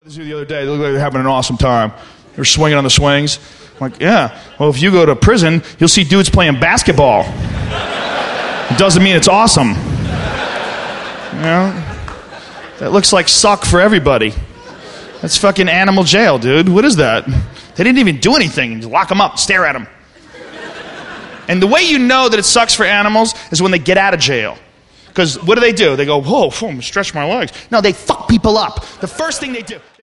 The other day, they looked like they're having an awesome time. They're swinging on the swings. I'm like, yeah. Well, if you go to prison, you'll see dudes playing basketball. It doesn't mean it's awesome. You know? That looks like suck for everybody. That's fucking animal jail, dude. What is that? They didn't even do anything. You lock them up, stare at them. And the way you know that it sucks for animals is when they get out of jail. Because what do? They go, whoa, stretch my legs. No, they fuck people up. The first thing they do.